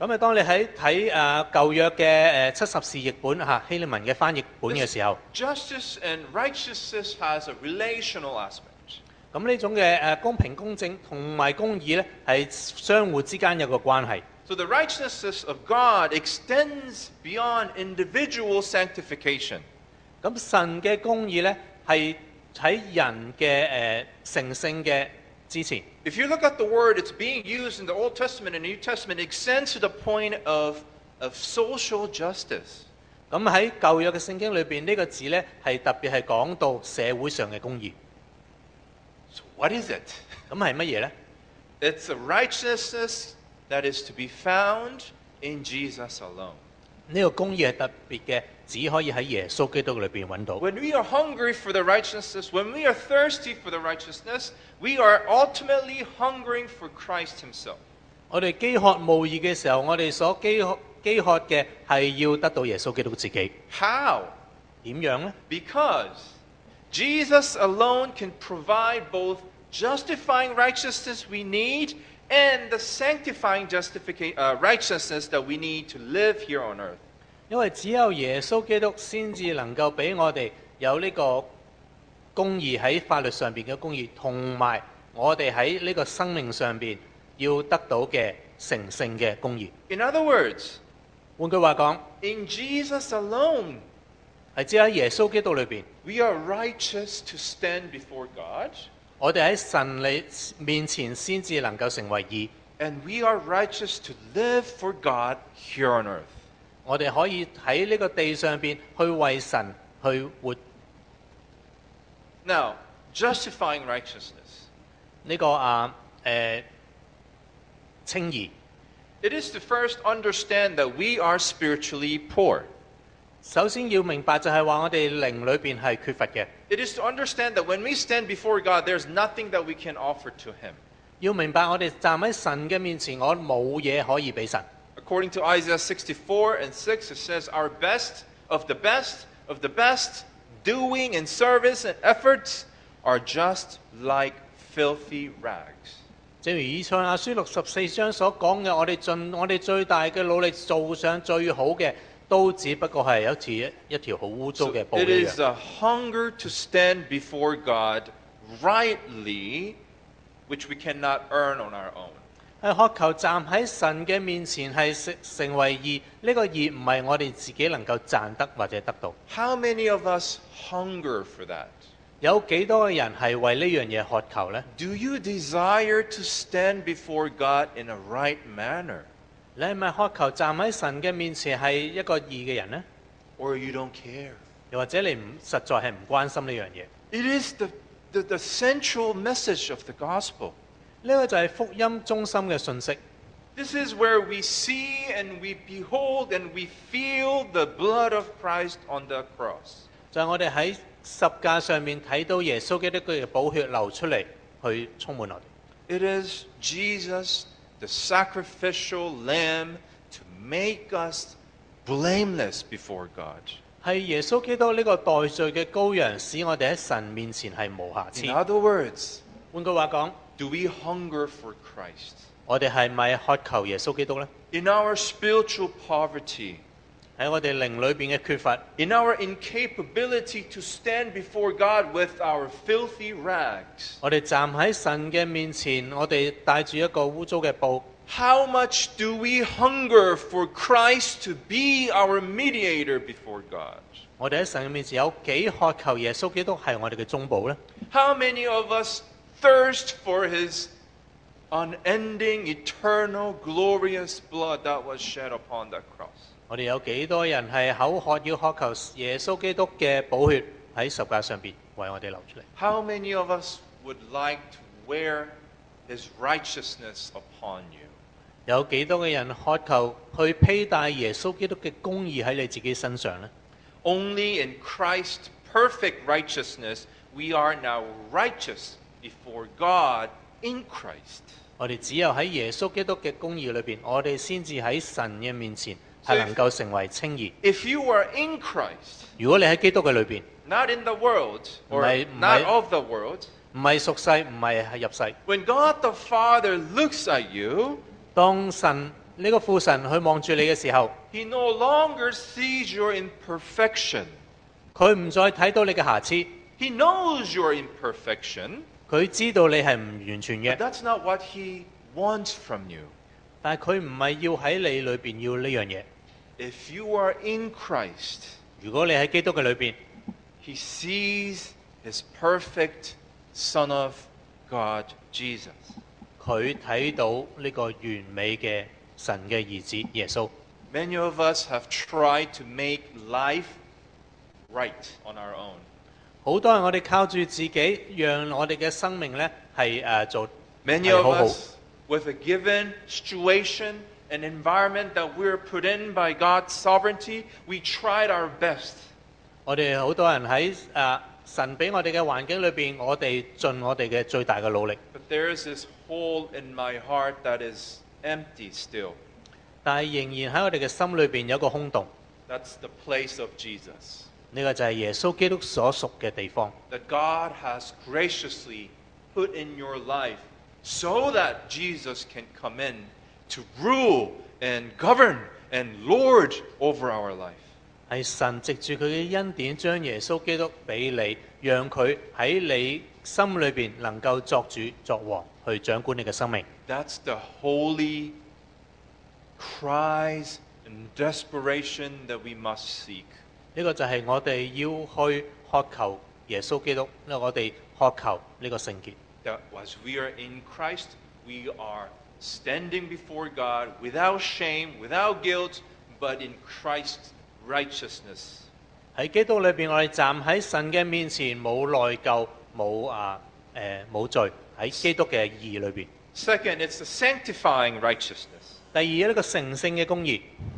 咁啊，當你喺睇舊約嘅70士譯本希利文嘅翻譯本嘅時候， Justice and righteousness has a relational aspect. 咁呢種嘅公平公正同埋公義呢，係相互之間有個關係。 So the righteousness of God extends beyond individual sanctification. 咁神嘅公義呢，係喺人嘅成聖嘅之前。 If you look at the word, it's being used in the Old Testament and New Testament, it extends to the point of social justice. 咁喺舊約嘅聖經裏邊，呢個字呢，係特別係講到社會上嘅公義。 So what is it? 咁係乜嘢呢？ It's a righteousness that is to be found in Jesus alone. 呢個公義係特別嘅，只可以喺耶穌基督裏邊揾到。 When we are hungry for the righteousness, when we are thirsty for the righteousness, we are ultimately hungering for Christ himself. 我哋飢渴慕義嘅時候，我哋所飢渴嘅係要得到耶穌基督自己。 How? 點樣呢？ Because Jesus alone can provide both justifying righteousness we need and the sanctifying righteousness that we need to live here on earth. 因為只有耶穌基督先至能夠俾我哋有呢個公義喺法律上邊嘅公義，同埋我哋喺呢個生命上邊要得到嘅成聖嘅公義。 In other words, 換句話講， in Jesus alone, 係只喺耶穌基督裏邊， we are righteous to stand before God, 我哋喺神你面前先至能夠成為義， and we are righteous to live for God here on earth. 我哋可以喺呢個地上邊去為神去活。 Now, justifying righteousness. 呢個稱義。 It is to first understand that we are spiritually poor. 首先要明白就係話我哋靈裏邊係缺乏嘅。 It is to understand that when we stand before God, there's nothing that we can offer to Him. 要明白我哋站喺神嘅面前，我冇嘢可以俾神。 According to Isaiah 64 and 6, it says, our best of the best of the best doing and service and efforts are just like filthy rags. 正如以賽亞書64章所講嘅，我哋盡我哋最大嘅努力做上最好嘅，都只不過係一條好污糟 So 嘅布 it 一 is 樣。 a hunger to stand before God rightly, which we cannot earn on our own. 係渴求站喺神嘅面前係成為義，呢、個義唔係我哋自己能夠賺得或者得到。 How many of us hunger for that? 有幾多嘅人係為呢樣嘢渴求呢？ Do you desire to stand before God in a right manner? 你係咪渴求站喺神嘅面前係一個義嘅人呢？ Or you don't care? 又或者你實在係唔關心呢樣嘢？ It is the central message of the gospel. 呢個就係福音中心嘅信息。 This is where we see and we behold and we feel the blood of Christ on the cross. 就係我哋喺十架上面睇到耶穌基督嘅寶血流出嚟，去充滿我哋。 It is Jesus, the sacrificial lamb, to make us blameless before God. 係耶穌基督呢個代罪嘅羔羊，使我哋喺神面前係無瑕疵 In。other words, 換句話講， do we hunger for Christ? 我哋係咪渴求耶穌基督呢？ In our spiritual poverty, 喺我哋靈裏邊嘅缺乏， in our incapability to stand before God with our filthy rags, 我哋站喺神嘅面前，我哋帶住一個污糟嘅布。 how much do we hunger for Christ to be our mediator before God? 我哋喺神嘅面前有幾渴求耶穌基督係我哋嘅中保呢？ How many of us thirst for His unending, eternal, glorious blood that was shed upon that cross? 我哋有幾多人係口渴要渴求耶穌基督嘅寶血喺十架上邊為我哋流出嚟？ How many of us would like to wear His righteousness upon you? 有幾多嘅人渴求去披戴耶穌基督嘅公義喺你自己身上呢？ Only in Christ's perfect righteousness we are now righteous before God in Christ. 我哋只有喺耶穌基督嘅公義裏邊，我哋先至喺神嘅面前係能夠成為稱義。 If you are in Christ, 如果你喺基督嘅裏邊， not in the world or May- not may- of the world, 唔係屬世，唔係入世。 when God the Father looks at you, 當神呢個父神去望住你嘅時候， He no longer sees your imperfection. 佢唔再睇到你嘅瑕疵， He knows your imperfection, 佢知道你係唔完全 but 嘅， that's not what He wants from you. 但係佢唔係要喺你裏邊要呢樣嘢。 If you are in Christ, 如果你喺基督嘅裏邊， He sees His perfect Son of God, Jesus. 佢睇到呢個完美嘅神嘅兒子耶穌。 Many of us have tried to make life right on our own. 好多人我哋靠住自己，讓我哋嘅生命呢係做 Many 係 of 好好。 us, with a given situation, an environment that we're put in by God's sovereignty, we tried our best. 我哋好多人喺神俾我哋嘅環境裏邊，我哋盡我哋嘅最大嘅努力， But there's this hole in my heart that is empty still. 但係仍然喺我哋嘅心裏邊有個空洞。 That's the place of Jesus. 呢個就係耶穌基督所屬嘅地方。 That God has graciously put in your life so that Jesus can come in to rule and govern and lord over our life. 係神藉住佢嘅恩典，將耶穌基督俾你，讓佢喺你心裏邊能夠作主作王，去掌管你嘅生命。 That's the holy cries and desperation that we must seek. 呢個就係我哋要去渴求耶穌基督，因為我哋渴求呢個聖潔。 That as we are in Christ, we are standing before God without shame, without guilt, but in Christ's righteousness. 喺基督裏邊，我哋站喺神嘅面前，冇內疚，冇罪，喺基督嘅義裏邊。 Second, it's the sanctifying righteousness. 第二，呢個成聖嘅公義，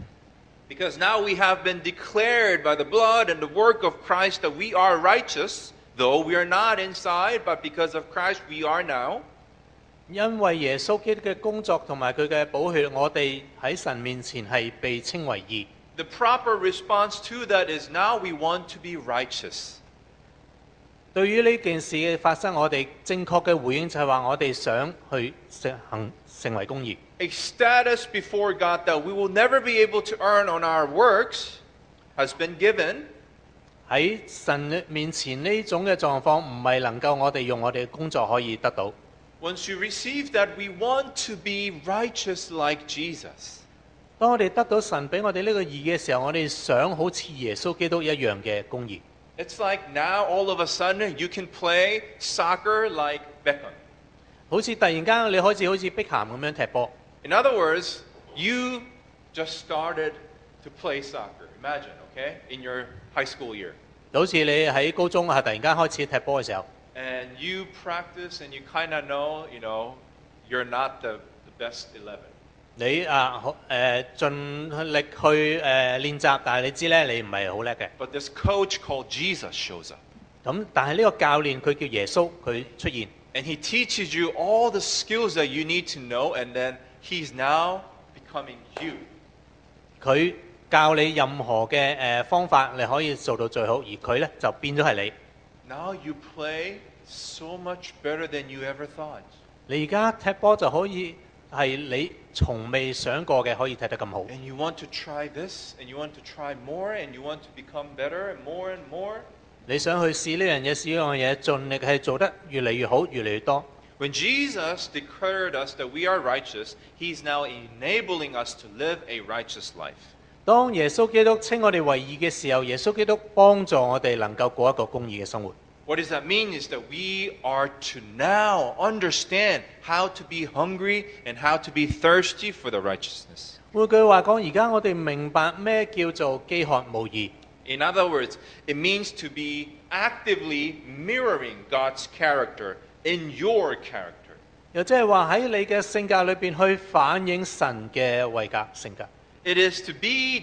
Because now we have been declared by the blood and the work of Christ that we are righteous, though we are not inside, but because of Christ we are now. 因為耶穌基督嘅工作同埋佢嘅寶血，我哋喺神面前係被稱為義。 The proper response to that is now we want to be righteous. 對於呢件事嘅發生，我哋正確嘅回應就係話，我哋想去成為公義。 A status before God that we will never be able to earn on our works has been given. 喺神面前呢種嘅狀況，唔係能夠我哋用我哋嘅工作可以得到。 Once you receive that, we want to be righteous like Jesus. 當我哋得到神俾我哋呢個義嘅時候，我哋想好似耶穌基督一樣嘅公義。 It's like now all of a sudden you can play soccer like Beckham. 好似突然間你開始好似碧咸咁樣踢波。 In other words, you just started to play soccer. Imagine, okay, in your high school year. 就好似你喺高中突然間開始踢波嘅時候， And you practice and you kind of know, you're not the best 11. 你盡力去練習，但係你知咧你唔係好叻嘅。 But this coach called Jesus shows up. 咁但係呢個教練佢叫耶穌，佢出現， And he teaches you all the skills that you need to know, and then he's now becoming you. 佢教你任何嘅方法，你可以做到最好，而佢咧就變咗係你。 Now you play so much better than you ever thought. 你而家踢波就可以係你從未想過嘅，可以踢得咁好。 And you want to try this, and you want to try more, and you want to become better and more. 你想去試呢樣嘢，試嗰樣嘢，盡力係做得越嚟越好，越嚟越多。 When Jesus declared us that we are righteous, he's now enabling us to live a righteous life. 當耶穌基督稱我哋為義嘅時候，耶穌基督幫助我哋能夠過一個公義嘅生活。 What does that mean is that we are to now understand how to be hungry and how to be thirsty for the righteousness. 換句話講，而家我哋明白咩叫做飢渴慕義。 In other words, it means to be actively mirroring God's character in your character. 又即係話喺你嘅性格裏邊去反映神嘅位格性格。 It is to be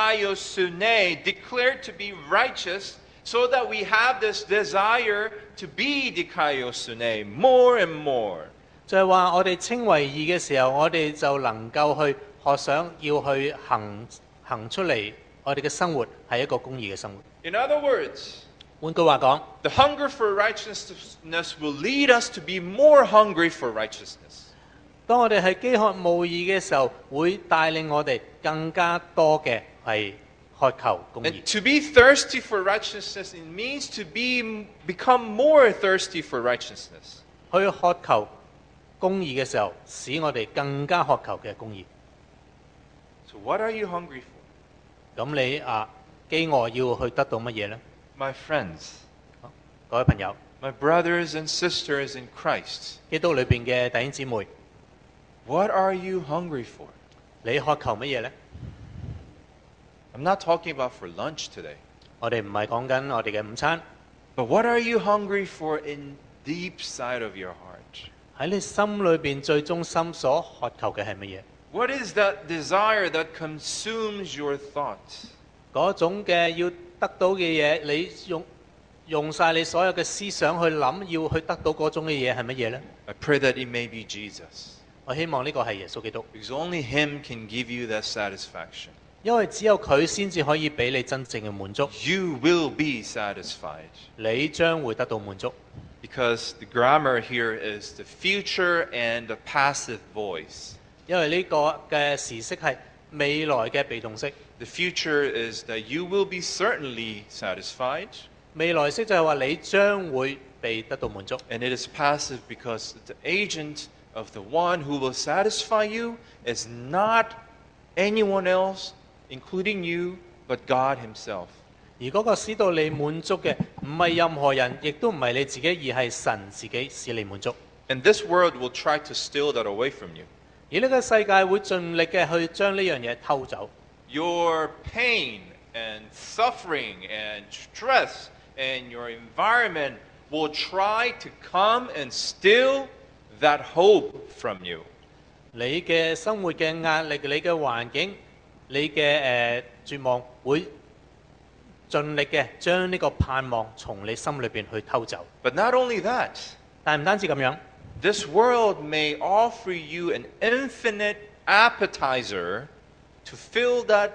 dikaiosune, declared to be righteous, so that we have this desire to be dikaiosune more and more. 就係話我哋稱為義嘅時候，我哋就能夠去學想要去行出嚟，我哋嘅生活係一個公義嘅生活。 In other words, 換句話講， the hunger for righteousness will lead us to be more hungry for righteousness. 當我哋係飢渴慕義嘅時候，會帶領我哋更加多嘅係渴求公義。 And to be thirsty for righteousness, it means to become more thirsty for righteousness. 去渴求公義嘅時候，使我哋更加渴求嘅公義。 So what are you hungry for? 咁你飢餓要去得到乜嘢呢？ My friends, 各位朋友， my brothers and sisters in Christ, 基督裏邊嘅弟兄姊妹， what are you hungry for? 你渴求乜嘢呢？ I'm not talking about for lunch today, 我哋唔係講緊我哋嘅午餐， but what are you hungry for in deep side of your heart? 喺你心裏邊最中心所渴求嘅係乜嘢？ What is that desire that consumes your thoughts? 嗰種嘅要得到嘅嘢，你用晒你所有嘅思想去諗，要去得到嗰種嘅嘢係乜嘢呢？ I pray that it may be Jesus, 我希望呢個係耶穌基督， because only Him can give you that satisfaction. 因為只有佢先至可以俾你真正嘅滿足， You will be satisfied. 你將會得到滿足。 Because the grammar here is the future and the passive voice. 因為呢個嘅時式係未來嘅被動式， The future is that you will be certainly satisfied, 未來式就係話你將會被得到滿足。 and it is passive because the agent of the one who will satisfy you is not anyone else, including you, but God Himself. 而嗰個使到你滿足嘅，唔係任何人，亦都唔係你自己，而係神自己使你滿足。 And this world will try to steal that away from you. 而呢個世界會盡力嘅去將呢樣嘢偷走。 Your pain and suffering and stress and your environment will try to come and steal that hope from you. 你嘅生活嘅壓力、你嘅環境、你嘅絕望，會盡力嘅將呢個盼望從你心裏邊去偷走。 But not only that, 但唔單止咁樣， this world may offer you an infinite appetizer to fill that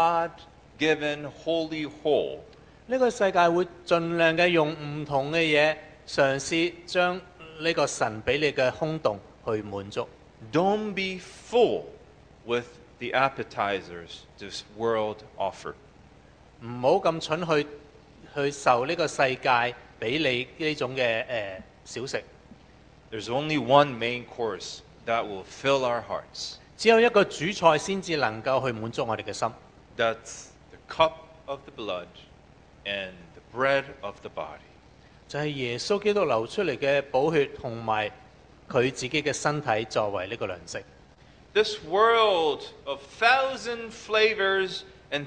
God-given holy hole. 呢個世界會盡量嘅用唔同嘅嘢嘗試將呢個神俾你嘅空洞去滿足。 Don't be full with the appetizers this world offer. 唔好咁蠢去受呢個世界俾你呢種嘅小食。 There's only one main course that will fill our hearts. 只有一個主菜先至能夠去滿足我哋嘅心， That's the cup of the blood and the bread of the body. 就係耶穌基督流出嚟嘅寶血同埋佢自己嘅身體作為呢個糧食。 This world of thousand flavors and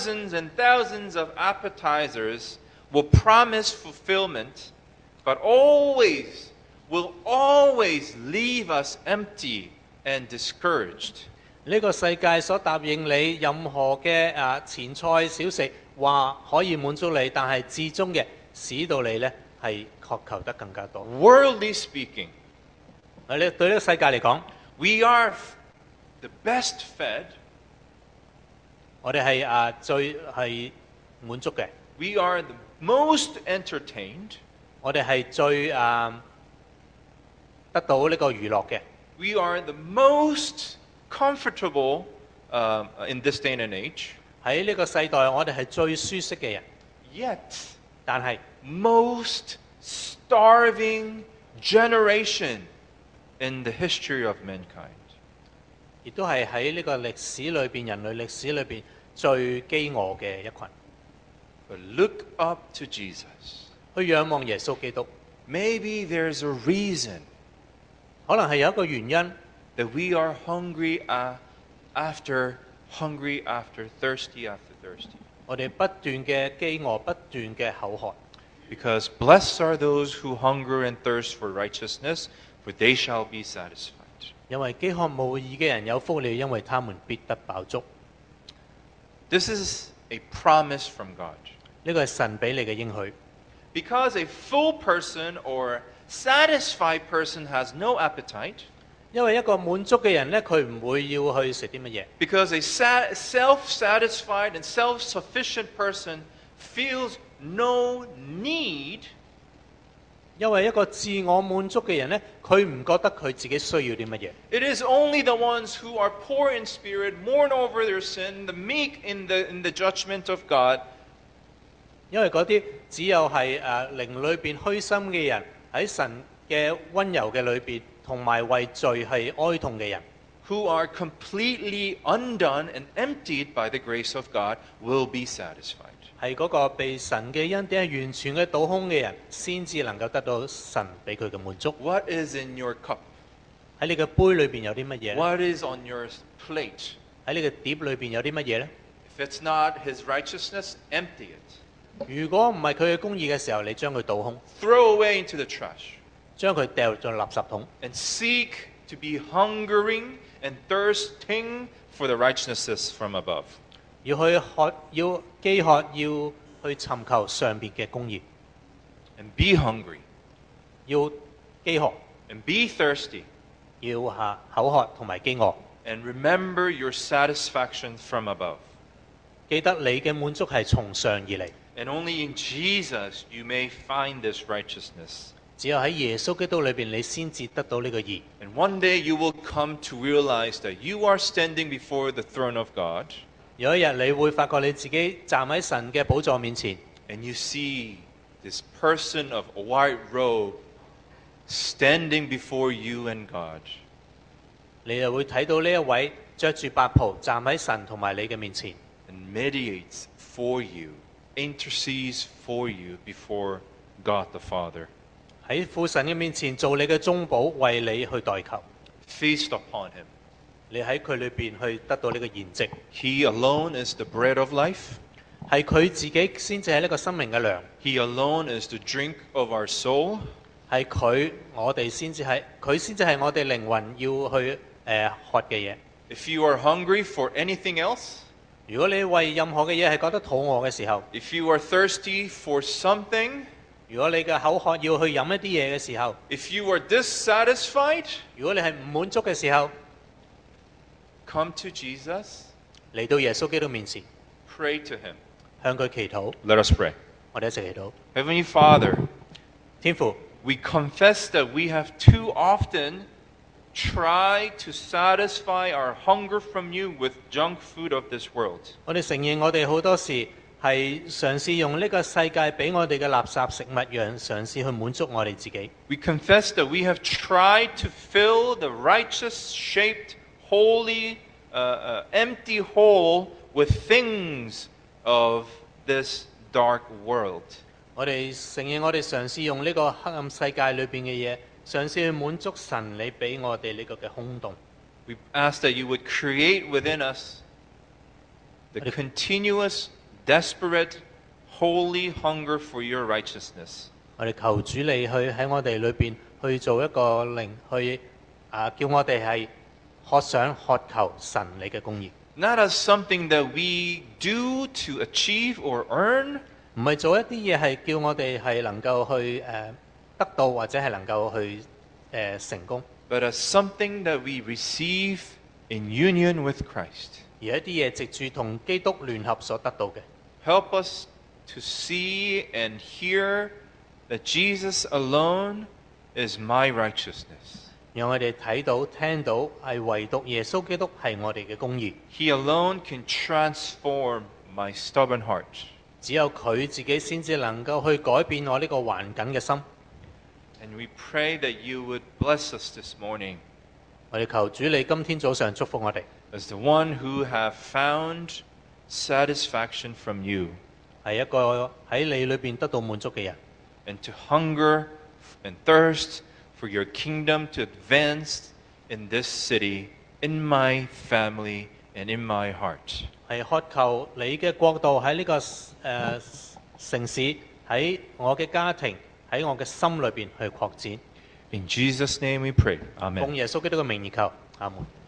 thousands of appetizers will promise fulfillment, but will always leave us empty and discouraged. 呢個世界所答應你任何嘅前菜小食，話可以滿足你，但係至終嘅使到你呢係渴求得更加多。 Worldly speaking, 對呢個世界嚟講， we are the best fed, 我哋係最係滿足嘅， we are the most entertained, 我哋係最得到呢個娛樂嘅， we are the most comfortable in this day and age, 喺呢個世代我哋係最舒適嘅人， yet 但係 most starving generation in the history of mankind. 亦都係喺呢個歷史裏邊，人類歷史裏邊最飢餓嘅一群。 But look up to Jesus. 去仰望耶穌基督， Maybe there's a reason 可能係有一個原因， that we are hungry after, thirsty after thirsty. 我哋不斷嘅飢餓，不斷嘅口渴。 Because blessed are those who hunger and thirst for righteousness, for they shall be satisfied. 因為飢渴慕義嘅人有福了，因為他們必得飽足。 This is a promise from God. 呢個係神俾你嘅應許。 Because a full person or satisfied person has no appetite, 因為一個滿足嘅人呢，佢唔會要去食啲乜嘢。 because a self-satisfied and self-sufficient person feels no need, 因為一個自我滿足嘅人呢，佢唔覺得佢自己需要啲乜嘢。 It is only the ones who are poor in spirit, mourn over their sin, the meek in the judgment of God, 因為嗰啲只有係靈裏邊虛心嘅人，喺神嘅温柔嘅裏邊，同埋為罪係哀痛嘅人， who are completely undone and emptied by the grace of God, will be satisfied. 係嗰個被神嘅恩典係完全嘅倒空嘅人，先至能夠得到神俾佢嘅滿足。 What is in your cup? 喺你嘅杯裏邊有啲乜嘢呢？ What is on your plate? 喺你嘅碟裏邊有啲乜嘢呢？ If it's not His righteousness, empty it. 如果唔係佢嘅公義嘅時候，你將佢倒空， Throw away into the trash. 將佢掉進垃圾桶， And seek to be hungering and thirsting for the righteousnesses from above. 要去渴，要飢渴，要去尋求上邊嘅公義， And be hungry. 要飢渴， And be thirsty. 要口渴同埋飢餓。 And remember your satisfaction from above. 記得你嘅滿足係從上而嚟， And only in Jesus you may find this righteousness. 只有喺耶穌基督裏邊，你先至得到呢個義。 And one day you will come to realize that you are standing before the throne of God, 有一日你會發覺你自己站喺神嘅寶座面前， and you see this person of a white robe standing before you and God. 你就會睇到呢一位着住白袍站喺神同埋你嘅面前， And mediates for you, intercedes for you before God the Father. 喺父神嘅面前做你嘅中保，為你去代求。 Feast upon him. 你喺佢裏邊去得到呢個筵席， He alone is the bread of life. 係佢自己先至係呢個生命嘅糧， He alone is the drink of our soul. 係佢我哋先至係佢先至係我哋靈魂要去喝嘅嘢。 If you are hungry for anything else, 如果你為任何嘅嘢係覺得肚餓嘅時候， if you are thirsty for something, 如果你嘅口渴要去飲一啲嘢嘅時候， if you are dissatisfied, 如果你係唔滿足嘅時候， come to Jesus, 嚟到耶穌基督面前， pray to him. 向佢祈禱。 Let us pray. 我哋一齊祈禱。 Heavenly Father, 天父， we confess that we have too often tried to satisfy our hunger from you with junk food of this world. 我哋承認我哋好多時係嘗試用呢個世界俾我哋嘅垃圾食物樣，嘗試去滿足我哋自己。 We confess that we have tried to fill the righteous-shaped, holy, empty hole with things of this dark world. 我哋承認我哋嘗試用呢個黑暗世界裏邊嘅嘢，嘗試去滿足神你俾我哋呢個嘅空洞。 We ask that you would create within us the continuous, desperate, holy hunger for your righteousness. 我哋求主你去喺我哋裏邊去做一個靈，去叫我哋係渴想渴求神你嘅公義， Not as something that we do to achieve or earn, 唔係做一啲嘢係叫我哋係能夠去得到或者係能夠去成功， but as something that we receive in union with Christ. 而一啲嘢藉住同基督聯合所得到嘅。 Help us to see and hear that Jesus alone is my righteousness. 讓我哋睇到、聽到，係唯獨耶穌基督係我哋嘅公義， He alone can transform my stubborn heart. 只有佢自己先至能夠去改變我呢個頑梗嘅心。 And we pray that you would bless us this morning 我哋求主你今天早上祝福我哋， as the one who have found satisfaction from you 係一個喺你裏邊得到滿足嘅人， and to hunger and thirst for your kingdom to advance in this city, in my family, and in my heart. 係渴求你嘅國度喺呢個城市，喺我嘅家庭，喺我嘅心裏邊去擴展。 In Jesus' name we pray. Amen. 奉耶穌基督嘅名而求，阿門。